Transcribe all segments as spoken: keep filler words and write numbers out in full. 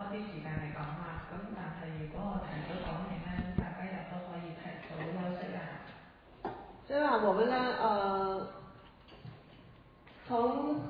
啲時間嚟講啦。咁但係如果我提早講完咧，大家又都可以提早休息啊。 所以啊，我們呢，呃，從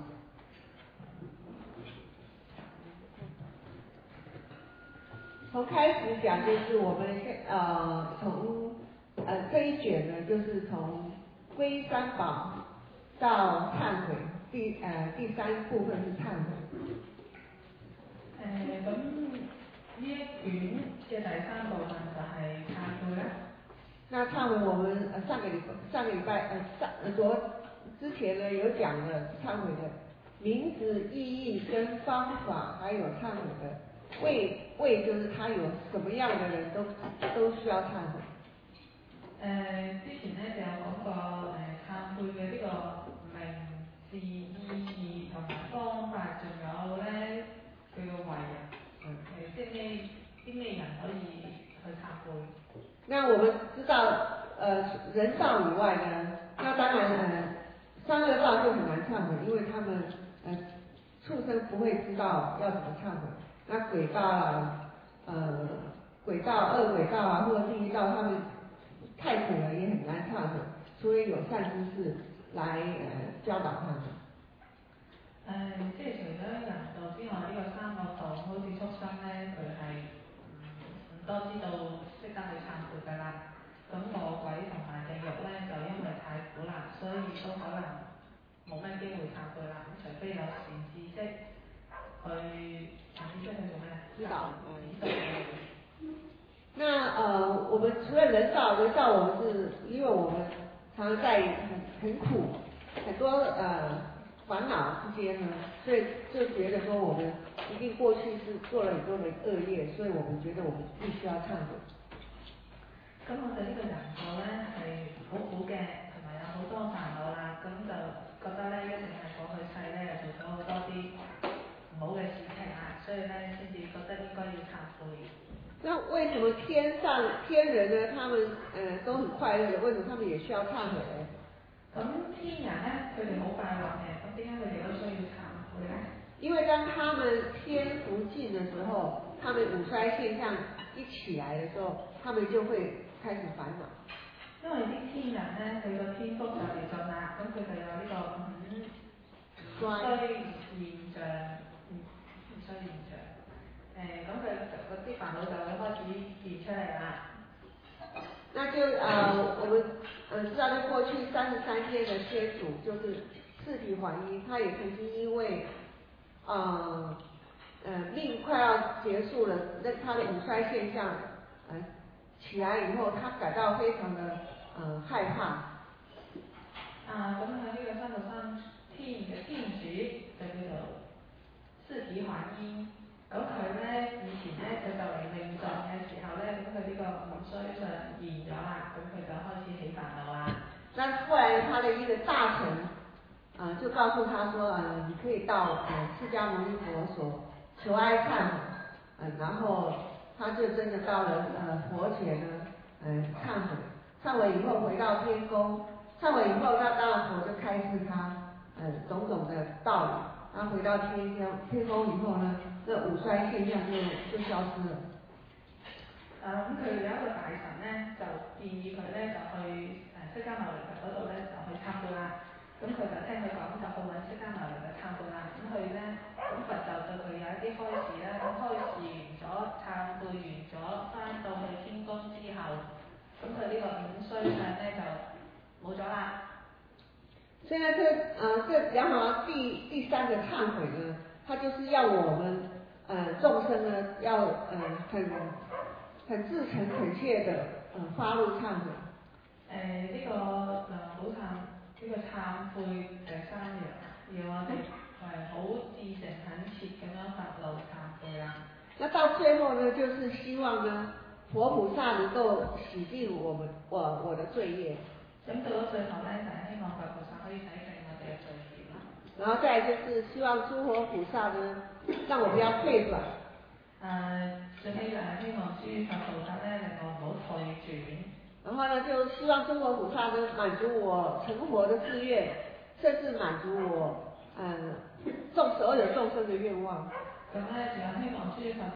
從開始講，就是我們呃從呃這一卷呢，就是從歸三寶到懺悔，第呃第三部分是懺悔。 誒咁呢一卷嘅第三部分就係懺悔啦。 那懺悔我們呃上個禮上個禮拜呃上呃昨之前呢有講了懺悔的名字、意義跟方法，還有懺悔的為為就是他有什麼樣的人都都需要懺悔。 誒、呃、之前咧就有講過誒懺悔嘅呢個名字、意義同埋方法，仲有咧佢嘅為人，誒即係咩啲咩人可以去懺悔。 那我們知道，呃，人道以外呢，那當然，呃，三惡道就很難懺悔，因為他們，呃，畜生不會知道要怎麼懺悔。那鬼道啊，呃，鬼道、惡鬼道啊，或者地獄道，他們太苦了，也很難懺悔，所以有善知識來，呃，教導他們。 誒、呃，即係除咗人道之外，呢、這個三惡道好似畜生咧，佢係唔多知道識得去懺悔㗎啦。咁餓鬼同埋地獄咧，就因為太苦啦，所以都可能冇乜機會懺悔啦。咁除非有善知識去善知識去做咩？ 指導。 指導佢。 那呃，我們除了人道，人道我們是因為我們常常在很很苦，很多呃煩惱之間呢，所以就覺得說我們一定過去是做了很多的惡業，所以我們覺得我們必須要懺悔。 咁我哋呢個人道咧係好苦嘅，同埋有好多煩惱啦，咁就覺得咧一定係過去世咧做咗好多啲唔好嘅事情啊，所以咧先至覺得應該要懺悔。 那為什麼天上天人呢？他們呃都很快樂的，為什麼他們也需要懺悔呢？ 咁天人咧，佢哋好快樂嘅，咁點解佢哋都需要懺悔咧？ 因為當他們天福盡的時候，他們五衰現象一起來的時候，他們就會開始煩惱。 因為啲天人咧，佢個天福就嚟盡啦，咁佢就有呢個五衰現象，五衰現象。誒、呃，咁佢嗰啲煩惱就會開始現出嚟啦。 那就呃，我們呃知道，在過去三十三天的天主就是四體還一，他也曾經因為呃呃命快要結束了，那他的五衰現象呃起來以後，他感到非常的呃害怕。 啊，咁喺呢個三十三天嘅天主就叫做四體還一。咁佢咧以前咧佢就嚟命盡嘅時候咧，咁佢呢個五衰就現咗啦，咁佢就開始起煩惱啦。 但後來他的一個大臣，呃，就告訴他說，呃，你可以到呃釋迦牟尼佛所求哀懺悔，呃，然後他就真的到了呃佛前呢，呃懺悔，懺悔以後回到天宮，懺悔以後，那當然佛就開示他呃種種的道理。他回到天宮天宮以後呢，這五衰現象就就消失了。 誒咁佢有一個大臣咧，就建議佢咧就去誒釋迦牟尼佛嗰度咧就去懺悔啦。咁佢就聽佢講就去揾釋迦牟尼佛懺悔啦。咁佢咧咁佛就對佢有一啲開示啦。咁開示完咗，懺悔完咗，翻到去天宮之後，咁佢呢個五衰相咧就冇咗啦。 現在這呃這然後第第三個懺悔呢，它就是要我們呃眾生呢要呃很很至誠懇切的呃發露懺悔。 誒、呃、呢、這個良好懺呢個懺悔第三樣，要我哋係好至誠懇切咁樣發露懺悔啦。 那到最後呢，就是希望呢佛菩薩能夠洗淨我們我我的罪業。 咁到咗最後咧，就係希望佛菩薩可以洗淨我哋嘅罪孽啦。 然後再就是希望諸佛菩薩呢，讓我不要退轉。 誒，最尾就係希望諸佛菩薩咧，令我唔好退轉。 然後呢，就希望諸佛菩薩呢，滿足我成佛的志願，甚至滿足我嗯眾所有眾生的願望。 咁咧，仲有希望諸佛菩薩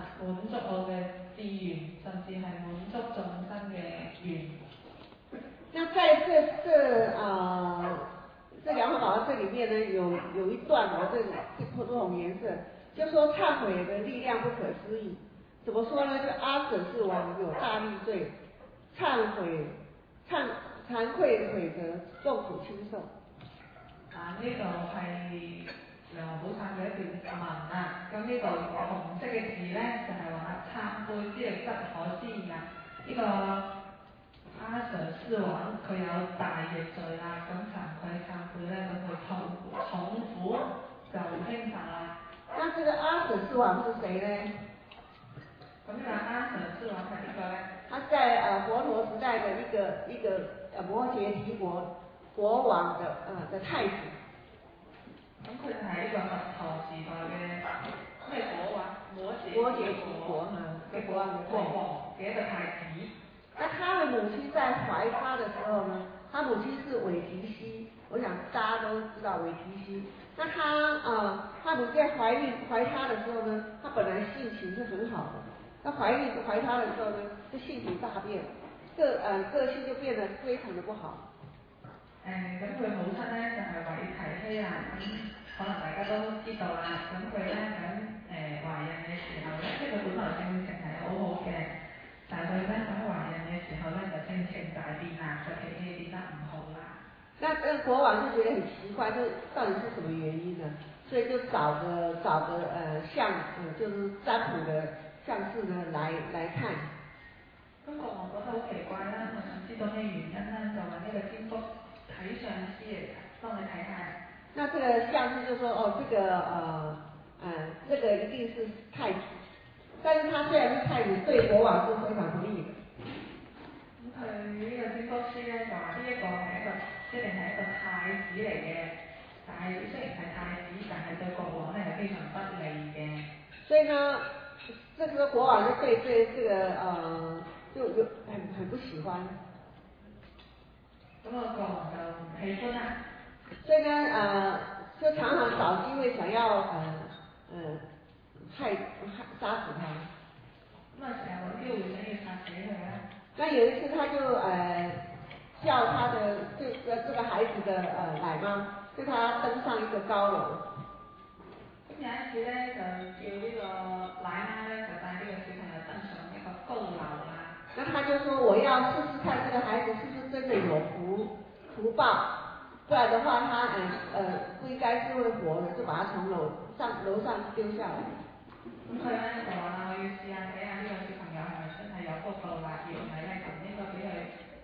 滿足我嘅志願，甚至係滿足眾生嘅願。 那在这这呃这梁皇宝这里面呢，有有一段哦，这这不同颜色，就说忏悔的力量不可思议。怎么说呢？就阿舍是王有大力罪，忏悔忏惭愧悔得众苦輕受。 啊，呢度係梁皇寶懺嘅一段文啊，咁呢度紅色嘅字咧就係話懺悔之力不可思議啊，呢、這個阿舍斯王佢有大逆罪啦，咁慚愧懺悔咧，咁佢痛重苦就輕受啦。 那這個阿舍斯王是誰呢？ 咁呢個阿舍斯王係邊個咧？ 他在呃佛陀時代的一個一個呃摩羯提國國王的呃的太子。 咁佢就係呢個佛陀時代嘅咩國王？摩羯摩羯提國嘅國王國王嘅一個太子。 那他的母親在懷他的時候呢，他母親是韋提希，我想大家都知道韋提希。那他呃，他母親在懷孕懷他的時候呢，他本來性情是很好的，那懷孕懷他的時候呢，就性情大變，個呃個性就變得非常的不好。 誒，咁佢母親咧就係韋提希啊，咁可能大家都知道啦。咁佢咧喺誒懷孕嘅時候咧，即係佢本來性情係好好嘅。但係佢咧喺懷孕嘅時候咧就性情大變啦，就脾氣變得唔好啦。 那這個國王就覺得很奇怪，就到底是什麼原因呢？所以就找個找個呃相，呃就是占卜的相士呢來來看。 咁國王覺得好奇怪啦，我想知道咩原因咧，就揾呢個占卜睇相師嚟幫你睇下。 那這個相士就說：哦，這個呃呃這個一定是太子。但是他雖然是太子，對國王是非常不利的。 咁佢呢個占卜師咧話呢一個係一個一定係一個太子嚟嘅，但係雖然係太子，但係對國王咧係非常不利嘅。 所以呢，這個國王就對對這個呃就有很很不喜歡。 咁個國王就唔喜歡啦。 所以呢，呃就常常找機會想要呃呃。害害殺死他。 咁啊，成日揾機會想要殺死佢啦。 那有一次，他就呃叫他的這個這個孩子的呃奶媽，叫他登上一個高樓。 咁有一次咧，就叫呢個奶媽咧，就帶呢個小朋友登上一個高樓啦。 那他就說：我要試試看這個孩子是不是真的有福福報，不然的話，他呃呃不應該是會活的，就把他從樓上樓上丟下來。 咁佢咧就話啦，我要試下睇下呢個小朋友係咪真係有福報啦，如果唔係咧就唔應該俾佢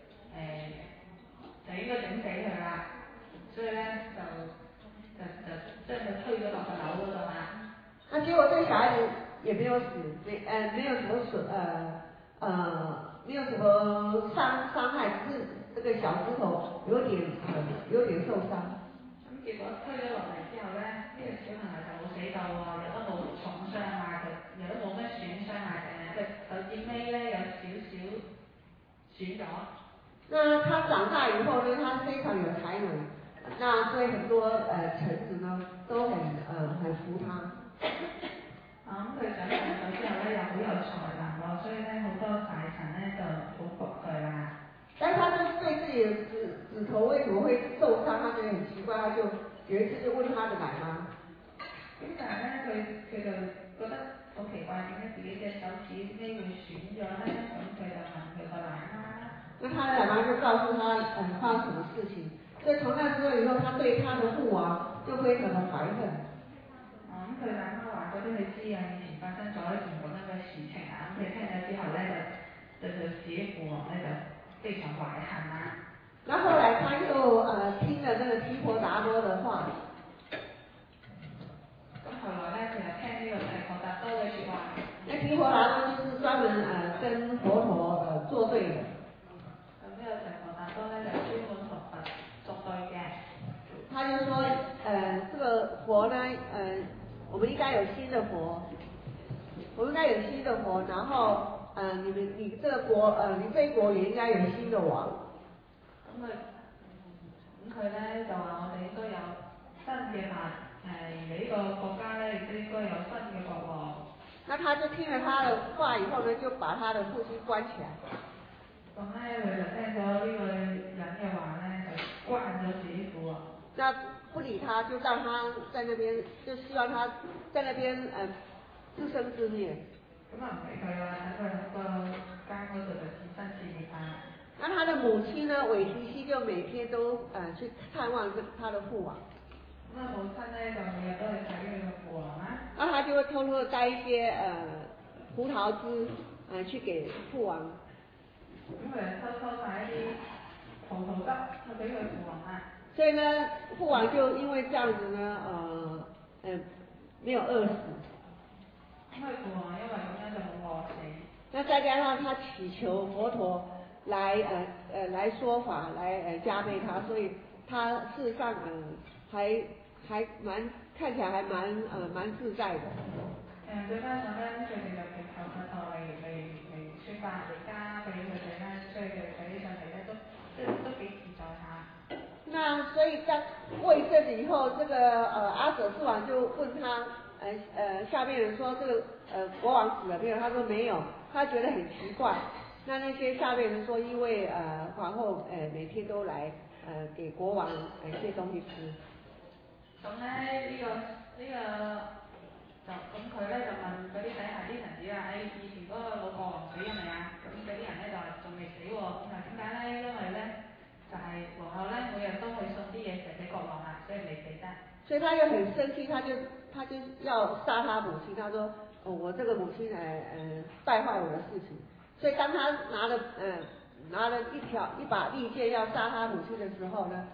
誒，就應該整死佢啦。所以咧就就就將佢推咗落個樓嗰度啦。 那結果這個小孩子也沒有死，沒呃沒有什麼損呃呃沒有什麼傷傷害，只是這個小指頭有點呃有點受傷。 咁結果推咗落嚟之後咧，呢、這個小朋友就冇死到喎，亦都冇重傷啊，亦都冇咩損傷啊，誒，即係手指尾咧有少少損咗。那他長大以後呢，他非常有才能，那所以很多呃臣子呢都很呃很服他。 啊，咁佢長大咗之後咧又好有才能喎，所以咧好多大臣咧就好服佢啦。 但是他就對自己的指指頭為什麼會受傷，他覺得很奇怪，他就有一次就問他的奶媽。 咁但係咧，佢佢就覺得好奇怪，點解自己隻手指尾會損咗咧？咁佢就問佢個奶媽啦。 那他的奶媽就告訴他，嗯，發生什麼事情。所以從那之後以後，他對他的父王就非常的懷恨。 哦，咁佢奶媽話咗俾佢知啊，以前發生咗一件咁樣嘅事情啊，咁佢聽咗之後咧就對佢自己父王咧就非常懷恨啦。 然後後來他就呃聽了那個提婆達多的話。 咁後來咧，佢又聽呢個提婆達多嘅説話。 那提婆達多就是專門呃跟佛陀呃作對的。 咁呢個提婆達多咧就專門同佛作對嘅。 他就說，呃，這個佛呢，呃，我們應該有新的佛，我們應該有新的佛，然後，呃，你們你這個國，呃，你這一國也應該有新的王。 咁佢，咁佢咧就話我哋應該有新嘅法，誒，你呢個國家咧亦都應該有新嘅國王。 那他就聽了他的話以後呢，就把他的父親關起來。 咁咧，佢就聽咗呢個人嘅話咧，就關咗自己父王。 那不理他，就讓他在那邊，就希望他在那邊呃自生自滅。 咁啊唔理佢啦，等佢喺個間嗰度就自生自滅啦。 那他的母親呢，韋提希就每天都呃去探望他的父王。 咁啊母親咧就每日都去睇佢個父王啦。 那他就會偷偷地帶一些呃葡萄汁呃去給父王。 咁佢就偷偷帶一啲葡萄汁去俾佢父王啦。所以呢，父王就因為這樣子呢，呃呃沒有餓死。 因為父王因為咁樣就冇餓死。 那再加上他祈求佛陀來呃呃來說法，來呃加倍他，所以他事實上呃還還蠻看起來還蠻呃蠻自在的。 誒，再加上咧，佢哋就祈求佛陀嚟嚟嚟説法嚟加俾佢哋咧，所以佢哋睇起上嚟咧都都都幾自在下。 那所以當過一陣子以後，這個呃阿舍世王就問他，呃呃下面人說這個呃國王死了沒有？他說沒有，他覺得很奇怪。那那些下面人說，因為呃皇后呃每天都來呃給國王呃一些東西吃。 咁咧呢個呢個就咁佢咧就問嗰啲底下啲臣子啦，誒以前嗰個老國王死咗未啊？咁嗰啲人咧就話仲未死喎。咁啊點解咧？因為咧就係皇后咧每日都去送啲嘢食俾國王啊，所以未死得。 所以他又很生氣，他就他就要殺他母親。他說：哦，我這個母親呃呃敗壞我的事情。所以當他拿了呃拿了一條一把利劍要殺他母親的時候呢，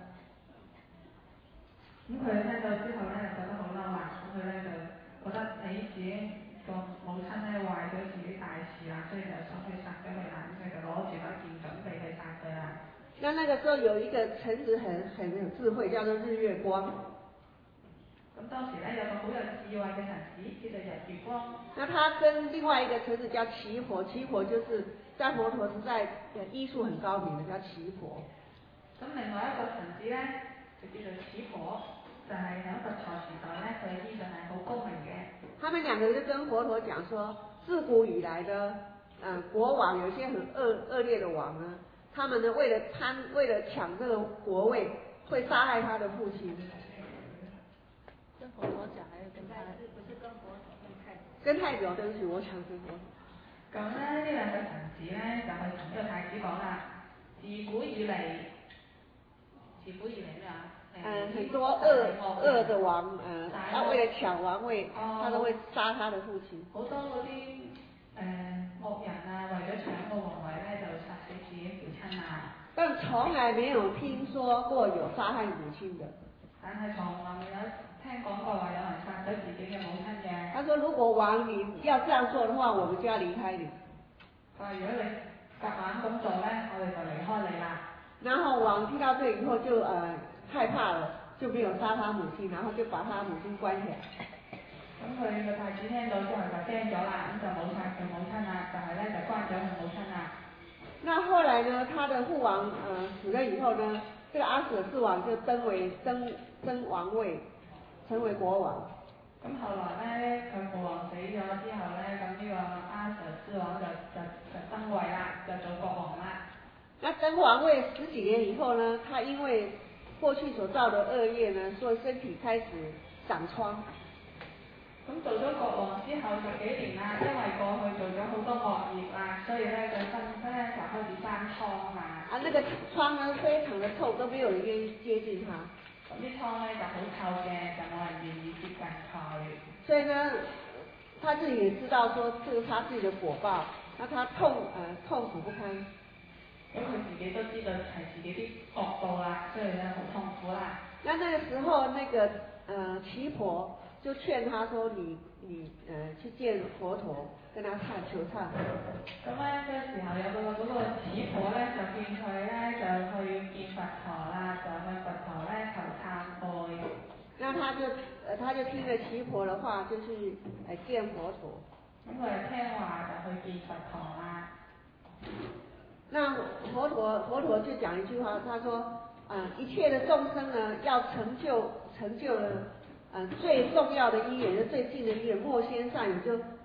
咁佢聽到之後咧，覺得好嬲啦。咁佢咧就覺得誒自己個母親咧壞咗自己大事啦，所以就想去殺咗佢啦。咁佢就攞住把劍準備去殺佢啦。 那那個時候有一個臣子很很有智慧，叫做日月光。 咁當時咧有個好有智慧嘅臣子叫做日月光。 那他跟另外一個臣子叫奇婆，奇婆就是在佛陀時代醫術很高明嘅，叫奇婆。 咁另外一個臣子咧就叫做奇婆，就係喺佛陀時代咧，佢嘅醫術係好高明嘅。 他們兩個就跟佛陀講說，自古以來呢，呃國王有些很惡惡劣的王呢，他們呢為了貪，為了搶這個國位，會殺害他的父親。 跟佛陀講，還是跟他？不是跟佛陀，跟太子。 跟太子，對不起，我想跟佛陀。 咁咧呢兩個臣子咧就去同呢個太子講啦，自古以嚟，自古以嚟咩啊？ 嗯，很多惡惡的王，嗯，他為了搶王位，他都會殺他的父親。 好多嗰啲誒惡人啊，為咗搶個皇位咧，就殺死自己父親啊。 但從來沒有聽說過有殺害母親的。 但係從來未有聽講過話有人殺咗自己嘅母親嘅。 他說：如果王你要這樣做的話，我們就要離開你。 佢話如果你夾硬咁做咧，我哋就離開你啦。 然後王聽到這以後就呃害怕了，就沒有殺他母親，然後就把他母親關起來。 咁佢個太子聽到之後就驚咗啦，咁就冇殺佢母親啦，但係咧就關咗佢母親啦。 那後來呢，他的父王呃死了以後呢，這個阿舍世王就登為登登王位，成為國王。 咁後來咧，佢父王死咗之後咧，咁呢個阿舍世王就就就登位啦，就做國王啦。 那登王位十幾年以後呢，他因為過去所造的惡業呢，所以身體開始長瘡。 咁做咗國王之後十幾年啦，因為過去做咗好多惡業啦，所以咧佢身咧就開始生瘡啦。 啊，那個瘡呢非常的臭，都沒有人願意接近他。 咁啲瘡咧就好臭嘅，就冇人願意接近佢。 所以呢，他自己也知道說這是他自己的果報，那他痛呃痛苦不堪。 咁佢自己都知道係自己啲惡報啦，所以咧好痛苦啦。 那那個時候，那個呃奇婆就勸他說你：你你呃去見佛陀，跟他懺求懺悔。 咁咧，嗰時候有個嗰個奇婆咧，就見佢咧就去見佛陀啦，就向佛陀咧求懺悔。 那他就呃他就聽了奇婆的話，就去呃見佛陀。 咁佢就聽話就去見佛陀啦。 那佛陀佛陀就講一句話，他說：啊、呃，一切的眾生呢，要成就成就了，呃最重要的因緣，就最近的因緣，莫先善有，就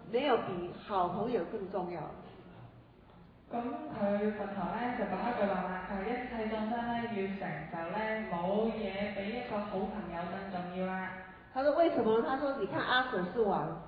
沒有比好朋友更重要。 咁佢佛陀咧就講一句話啦，佢話一切眾生咧要成就咧，冇嘢比一個好朋友更重要啦。 他說為什麼？他說你看阿舍世王。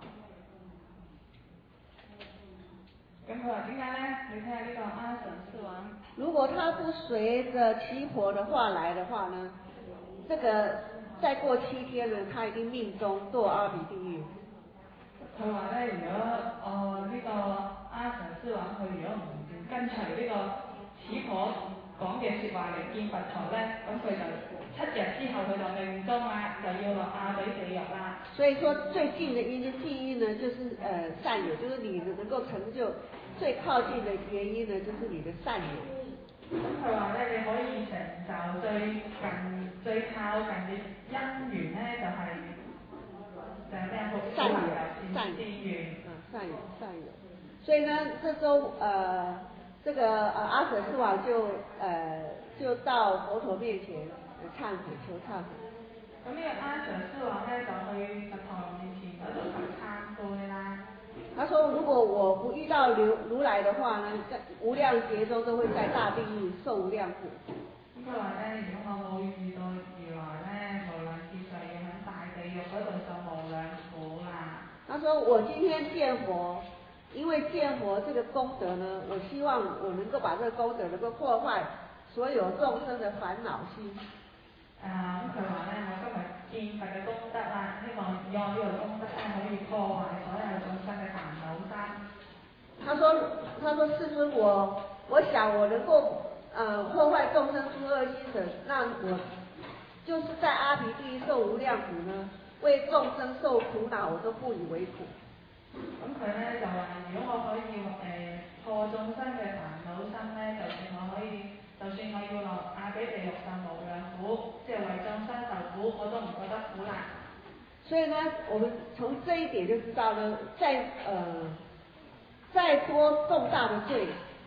咁佢話點解咧？你睇下呢個阿舍世王。 如果他不隨着耆婆的話來的話呢，這個再過七天呢，他已經命中墮阿鼻地獄。 佢話咧，如果哦呢、這個阿舍世王佢如果唔跟隨呢個耆婆講嘅説話嚟見佛陀咧，咁佢就七日之後佢就命終啦，就要落阿鼻地獄啦。 所以說最近的因，近因呢，就是呃善友，就是你能夠成就最靠近的原因呢，就是你的善友。 咁佢話咧，你可以成就最近最靠近嘅因緣咧，就係、是、就係咩啊？善友，善緣， 嗯，善友，善友。所以呢，這週呃，這個呃阿舍世王就呃就到佛陀面前懺悔，求懺悔。 咁呢個阿舍世王咧就去佛陀面前嗰度求懺悔啦。 他說：如果我不遇到如如來的話呢，在無量劫中都會在大地獄受無量苦。 咁佢話咧，如果我冇遇到如來咧，無量劫就要喺大地獄嗰度受無量苦啦。 他說：我今天見佛，因為見佛這個功德呢，我希望我能夠把這個功德能夠破壞所有眾生的煩惱心。 啊，咁佢話咧，我今日見佛嘅功德啦，希望用呢個功德咧可以破壞所有眾生嘅煩惱心。 他說：他說世尊，我我想我能夠呃破壞眾生諸惡心者，讓我就是在阿鼻地獄受無量苦呢，為眾生受苦惱，我都不以為苦。 咁佢咧就話：如果我可以誒、呃、破眾生嘅煩惱心咧，就算我可以，就算我要落阿鼻地獄受無量苦，即係為眾生受苦，我都唔覺得苦啦。 所以呢，我們從這一點就知道呢，在呃再多重大的罪，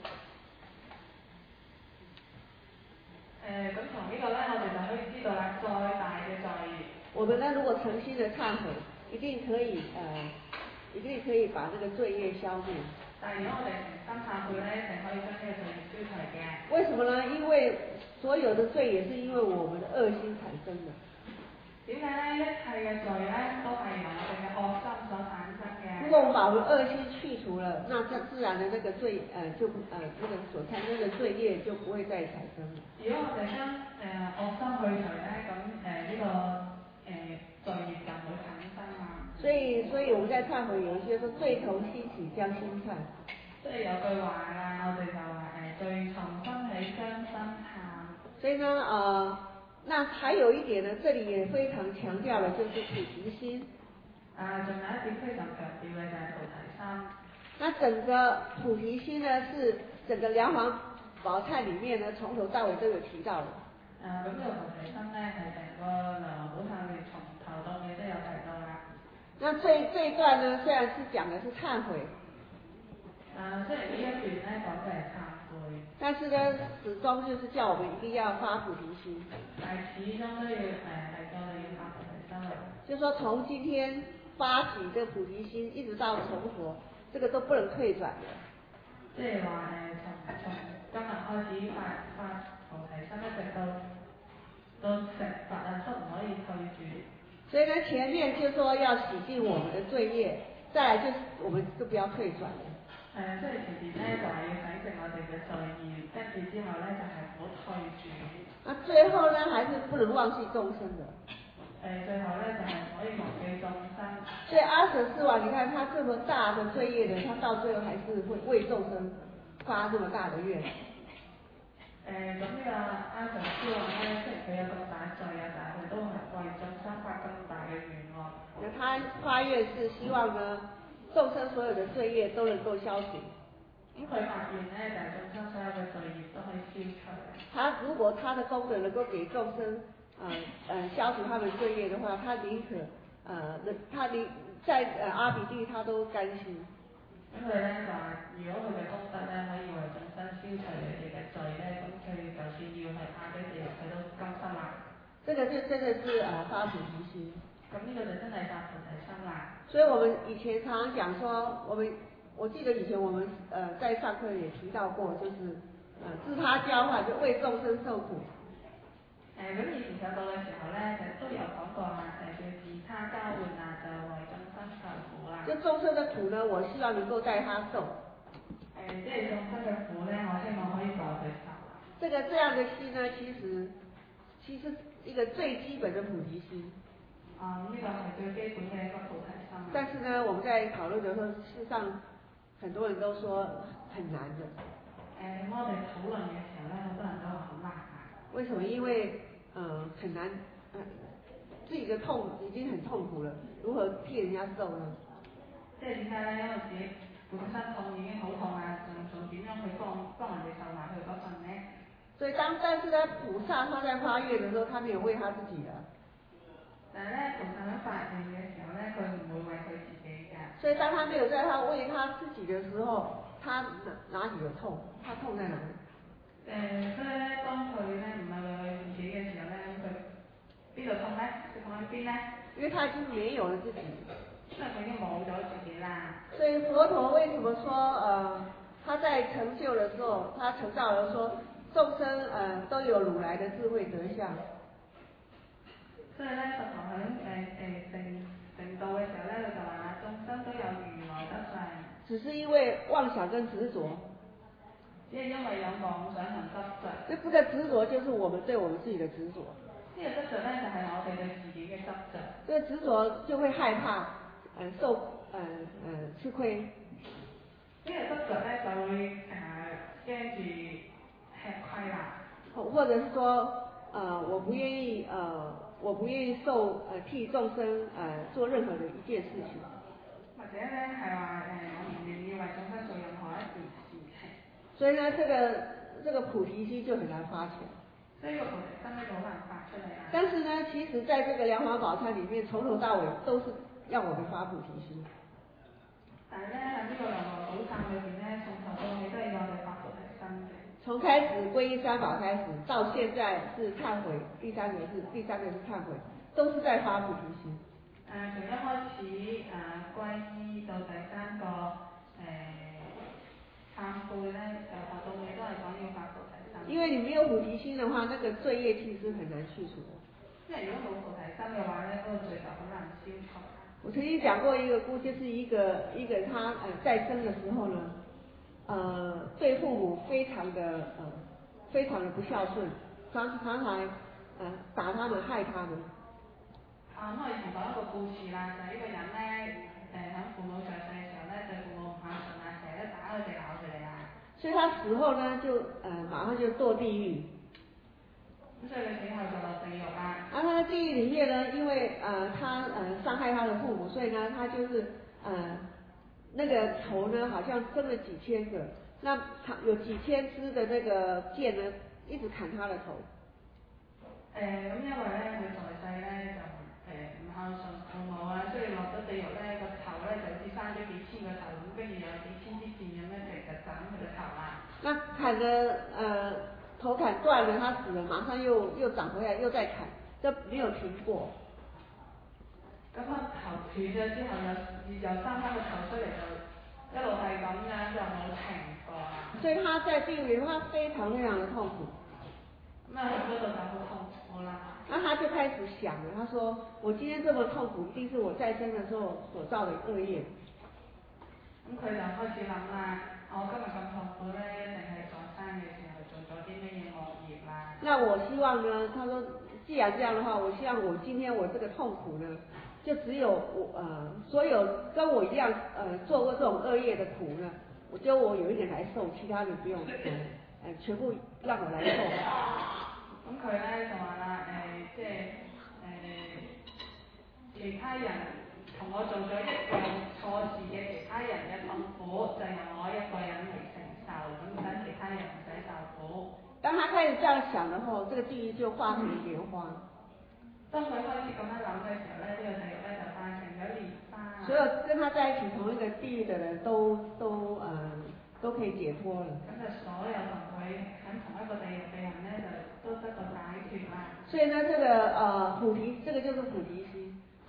誒咁從呢個咧，我哋就可以知道啦，再大嘅罪， 我們呢如果誠心的懺悔，一定可以呃。一定可以把這個罪業消滅。 但係如果我哋誠心懺悔咧，一定可以將呢個罪業消除嘅。 為什麼呢？因為所有的罪也是因為我們的惡心產生的。 點解咧？一切嘅罪咧都係由我哋嘅惡心所產生嘅。 如果我們把我們惡心去除了，那這自然的那個罪呃就呃那個所產生的罪業就不會再產生了。 如果我哋將誒惡心去除咧，咁誒呢個誒、呃、罪業就唔會產生啦。 所以，所以我們在懺悔有一些說罪從心起將心懺。 即係有句話啦，我哋就話誒罪從心起將心懺。所以呢，呃，那還有一點呢，這裡也非常強調的，就是菩提心。 啊，仲有一點非常強調嘅就係菩提心。 那整個菩提心呢，是整個梁皇寶懺裡面呢，從頭到尾都有提到的。 啊，咁呢個菩提心咧係成個梁皇寶懺裏從頭到尾都有提到啦。 那這這一段呢，雖然是講的是懺悔， 啊，雖然呢一段咧講嘅係懺悔， 但是呢，始終就是叫我們一定要發菩提心。 但係始終都要誒係叫你要發菩提心啊。 就說從今天發起這個菩提心，一直到成佛，這個都不能退轉的。 即係話誒，從從今日開始發發菩提心，一直到到成佛啊，都唔可以退轉。 所以呢，前面就說要洗淨我們的罪業，再來就是我們都不要退轉。 係啊，即係前邊咧就係要洗淨我哋嘅罪業，跟住之後咧就係唔好退轉。 那最後呢，還是不能忘記眾生的。 誒，最後咧就係唔可以忘記眾生。 所以阿舍世王，你看他這麼大的罪業呢，他到最後還是會為眾生發這麼大的願。 誒咁呢個阿舍世王咧，雖然佢有咁大罪啊，但係佢都係為眾生發咁大嘅願望。 那他發願是希望呢，眾生所有的罪業都能夠消除。 咁佢發願咧，就係、是、眾生所有嘅罪業都可以消除。 他如果他的功德能夠給眾生，呃呃消除他們罪業的話，他寧可，呃，他寧在呃阿鼻地他都甘心。 咁佢咧就話，如果佢嘅功德咧可以為眾生消除佢哋嘅罪咧，咁佢就算要係阿鼻地獄，佢都甘心啦。 這個就真的是呃發菩提心。 咁呢個就真係發菩提心啦。 所以我们以前常常講說，我們我記得以前我們呃在上課也提到過，就是呃自他交換，就為眾生受苦。 誒咁以前上到嘅時候咧，就都有講過啊，誒叫自他交換啊，就為眾生受苦啦。 就眾生的苦呢，我希望能夠帶他受。 誒即係眾生嘅苦咧，我希望可以代佢受。 這個這樣的心呢，其實其實一個最基本的菩提心。 啊，呢個係最基本嘅一個菩提心。 但是呢，我們在討論的時候，事實上很多人都說很難的。 誒咁我哋討論嘅時候咧，好多人都話好難啊。為什麼？ 因為呃很難，呃自己的痛已經很痛苦了，如何替人家受呢？ 即係點解咧？因為自己本身痛已經好痛啊，仲仲點樣去幫幫人哋受埋佢嗰份呢？ 所以當但是呢，菩薩他在發願的時候，他沒有為他自己的。 但係咧，菩薩喺發願嘅時候咧，佢唔會為佢自己嘅。 所以當他沒有在他為他自己的時候，他哪哪裡有痛？他痛在哪裡？ 誒、呃，所以咧，當佢咧唔係為佢自己嘅時候咧，佢邊度痛咧？佢痛喺邊咧？ 因為他已經沒有了自己。 因為佢已經冇咗自己啦。 所以佛陀為什麼說，呃，他在成就的時候，他成道了說，眾生呃都有如來的智慧德相。 所以咧，佛陀喺誒誒成成道嘅時候咧，佢就話啦，眾生都有如來德相。 只是因為妄想跟執着。 只係因為有妄想同執着。 這這個執着就是我們對我們自己的執着。 呢個執着咧就係我哋對自己嘅執着。 這個執着就會害怕，呃受呃呃吃虧。 呢個執着咧就會誒驚住吃虧啦。 或者是說，呃我不願意呃我不願意受呃替眾生呃做任何的一件事情。 或者咧係話誒我唔願意為眾生做任何一件事情。 所以呢，這個這個菩提心就很難發起來。 所以個菩提心呢就好難發出嚟啦。 但是呢，其實在這個蓮華寶懺裡面，從頭到尾都是要我們發菩提心。 但係咧喺呢個蓮華寶懺裏邊咧，從頭到尾都係要我哋發菩提心嘅。 從開始皈依三寶開始，到現在是懺悔，第三個是第三個是懺悔，都是在發菩提心。 誒、呃，從一開始誒皈依到第三個誒懺悔咧，由頭到尾都係講要發菩提心。 因為你沒有菩提心的話，那個罪業其實很難去除的。 因為如果冇菩提心嘅話咧，嗰、那個罪就好難消除。 我曾經講過一個故事，就是一個一個他呃在生的時候呢，呃對父母非常的呃非常的不孝順，常常常呃打他們害他們。 啊，咁我以前講一個故事啦，就係、是、呢個人咧誒喺父母在世嘅時候咧，對父母唔孝順啊，成日都打佢哋鬧佢哋啊。 所以他死後呢，就呃馬上就墮地獄。 咁所以佢死後就落地獄啦。 而他的地獄裡面呢，因為呃他呃傷害他的父母，所以呢他就是呃那個頭呢好像生了幾千個，那他有幾千支的那個劍呢，一直砍他的頭。 誒、呃，咁因為咧佢在世咧就誒唔孝順父母啊，所以落咗地獄咧個頭咧就好似生咗幾千個頭咁，跟住有幾千支箭咁樣直就斬佢個頭啦。 那砍的呃頭砍斷了，他死了，馬上又又長回來，又再砍，就沒有停過。 咁個頭斷咗之後又又生翻個頭出嚟，就一路係咁樣就冇停過啦。 所以他在地獄裡，他非常非常的痛苦。 咁啊喺嗰度就好痛苦啦。 那他就開始想了，他說：我今天這麼痛苦，一定是我在生的時候所造的惡業。 咁佢就開始諗啦，我今日咁痛苦咧，一定係在生嘅時候做咗啲乜嘢惡業啦。 那我希望呢，他說，既然這樣的話，我希望我今天我這個痛苦呢，就只有我呃所有跟我一樣呃做過這種惡業的苦呢，我就我有一點來受，其他的不用，呃全部讓我來受。 咁佢咧就話啦，誒、呃、即係誒、呃、其他人同我做咗一樣錯事嘅其他人嘅痛苦，就由我一個人嚟承受，咁等其他人唔使受苦。 當他開始這樣想的話，這個地獄就化成蓮花。 當佢開始咁樣諗嘅時候咧，呢、這個地獄咧就化成咗蓮花。 所有跟他在一起同一個地獄的人都都呃都可以解脫了。 咁就所有同佢喺同一個地獄嘅人咧，就都得到解脫啦。 所以呢，這個呃菩提，這個就是菩提心。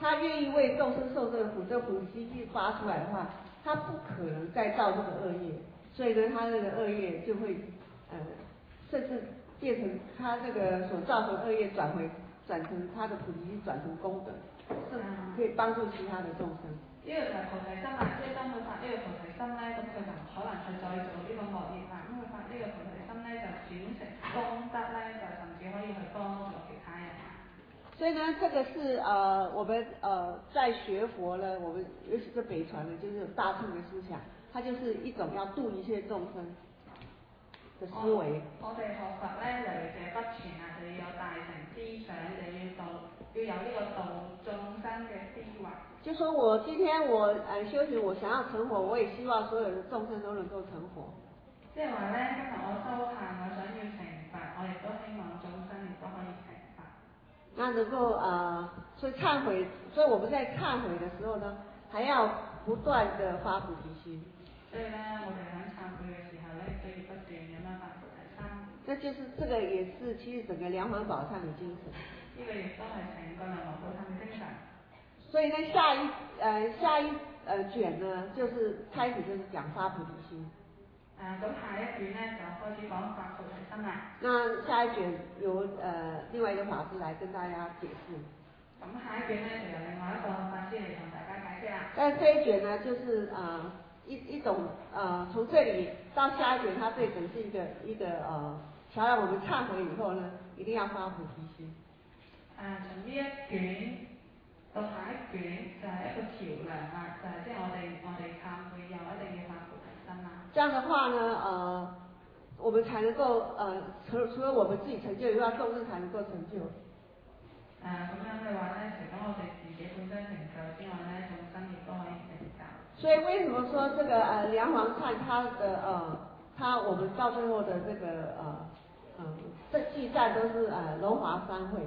他愿意为众生受这个苦，这个菩提心发出来的话，他不可能再造这个恶业，所以呢，他那个恶业就会呃，甚至变成他这个所造成恶业转回转成他的菩提心转成功德，甚至可以帮助其他的众生。 呢個就係菩提心啦，即係當佢發呢個菩提心咧，咁佢就唔可能去再做呢個惡業啦。咁佢發呢個菩提心咧，就轉成功德咧，就甚至可以去幫助其他人。 所以呢，这个是呃我们呃在學佛呢，我們尤其是北傳呢，就是有大乘的思想，它就是一種要度一切眾生的思維。 我哋學佛咧，尤其是北傳啊，就要有大乘思想，就要度要有呢個度眾生嘅思維。 就說我今天我呃修行，我想要成佛，我也希望所有的眾生都能夠成佛。 即係話咧，今日我修行，我想要成佛，我亦都希望眾生亦都可以成佛。 那能夠呃，所以懺悔，所以我們在懺悔的時候呢，還要不斷的發菩提心。 所以咧，我哋喺懺悔嘅時候咧，都要不斷咁樣發菩提心。 這就是這個也是其實整個梁皇寶懺嘅精神。 呢個亦都係成個梁皇寶懺嘅精神。 所以呢，下一呃下一呃卷呢，就是開始就是講發菩提心。 誒、呃，咁下一卷咧就開始講發菩提心啦。 那下一卷由呃另外一個法師來跟大家解釋。 咁下一卷咧就由另外一個法師嚟同大家解釋啦。 但這一卷呢，就是呃一一種呃從這裡到下一卷，它這整是一個一個呃，調讓我們懺悔以後呢，一定要發菩提心。 誒、呃，從呢一卷到下一卷就係一個橋梁啦，就係即係我哋我哋懺悔又一定要發菩提心啦。 這樣的話呢，呃，我們才能夠呃除除了我們自己成就以外，眾生才能夠成就。誒、 呃，咁樣嘅話咧，除咗我哋自己本身成就之外咧，眾生亦都可以成就。 所以為什麼說這個呃梁皇懺它的呃，它我們到最後的這個呃呃這計讚都是呃龍華三會。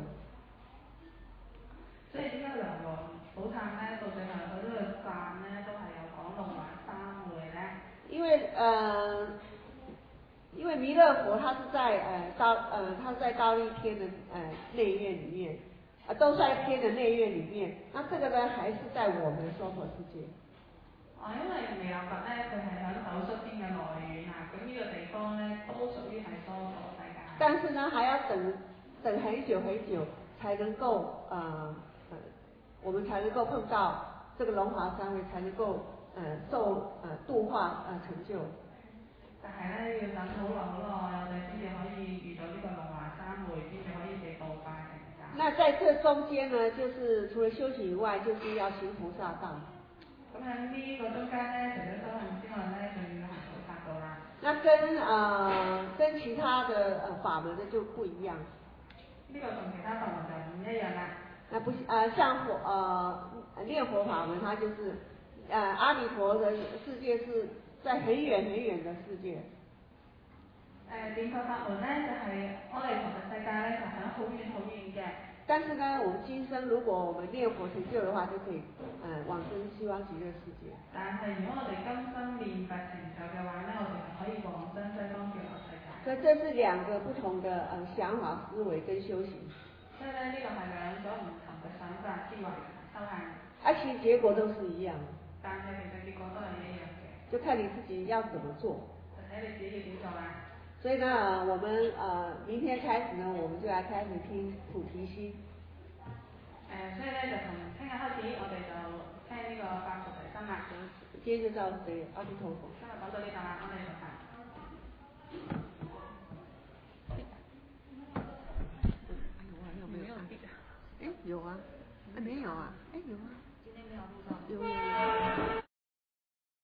所以點解梁皇寶懺咧，到最後佢都個讚咧，都係有講龍華三會咧？ 因為呃，因為彌勒佛他是在呃高呃他是在忉利天的呃內院裡面，啊、呃、兜率天的內院裡面，那這個呢還是在我們的娑婆世界。 哦，因為彌勒佛咧，佢係喺兜率天嘅內院啊，咁呢個地方咧都屬於係娑婆世界。 但是呢，還要等等很久很久，才能夠呃呃，我們才能夠碰到這個龍華三會，才能夠呃受呃度化呃成就。 但係咧，要等好耐好耐，我哋先至可以遇到呢個龍華三會，先至可以被度化成就。 那在這中間呢，就是除了修行以外，就是要行菩薩道。 咁喺呢個中間咧，除咗修行之外咧，仲要行菩薩道啦。 那跟呃跟其他的呃法門呢就不一樣。 呢個同其他法門就唔一樣啦。 那不呃像佛呃念佛法門，它就是呃阿彌陀的世界是在很遠很遠的世界。 誒念佛法門咧就係阿彌陀嘅世界咧，就喺好遠好遠嘅。 但是呢，我們今生如果我們念佛成就的話，就可以呃往生西方極樂世界。 但係如果我哋今生念佛成就嘅話咧，我哋就可以往生西方極樂世界。 所以這是兩個不同的呃想法思維跟修行。 所以咧，呢個係兩種唔同嘅想法思維同埋修行。 而且結果都是一樣。 但係其實結果都係一樣嘅。 就看你自己要怎麼做。 就睇你自己要點做啦。 所以呢，我們呃明天開始呢，我們就來開始聽菩提心。 誒、呃，所以咧就從聽日開始，我哋就聽呢個發菩提心啦。 今天就到這裡，阿彌陀佛。 今日講到呢度啦，阿彌陀佛。 有啊，有沒有？哎，有啊，哎，沒有啊，哎，有啊。 今天沒有錄到。 有。